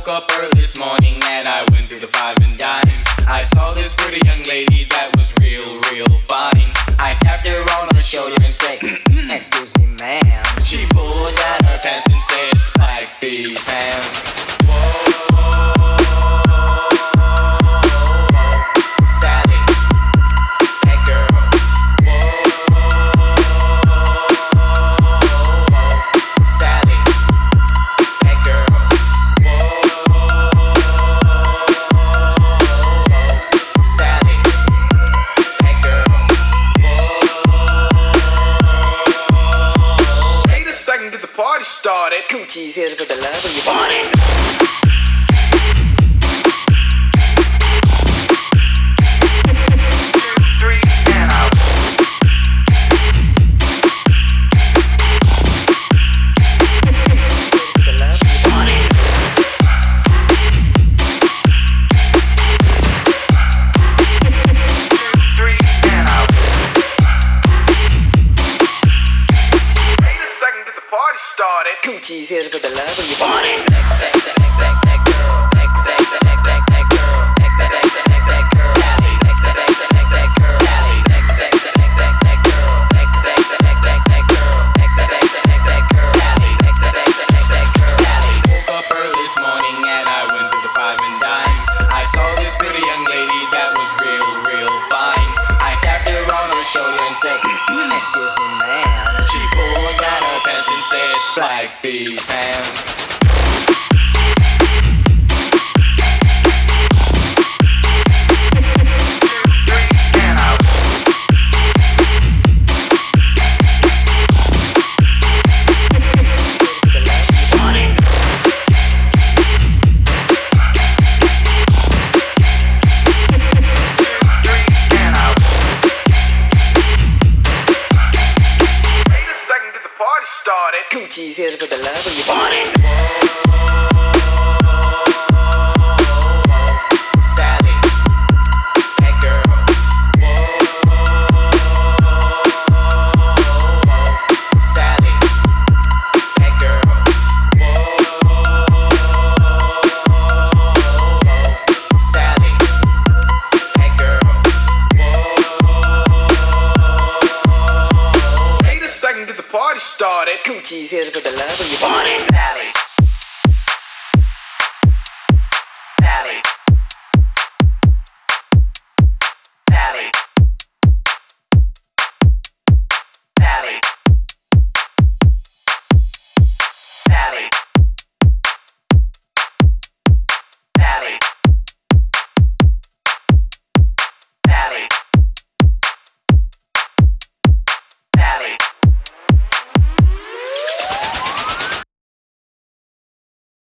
woke up early this morning and I went to the Five and Dime. I saw this pretty young lady that was real fine. I tapped her on the shoulder and said, excuse me ma'am. She pulled down her pants and said, spike these hands.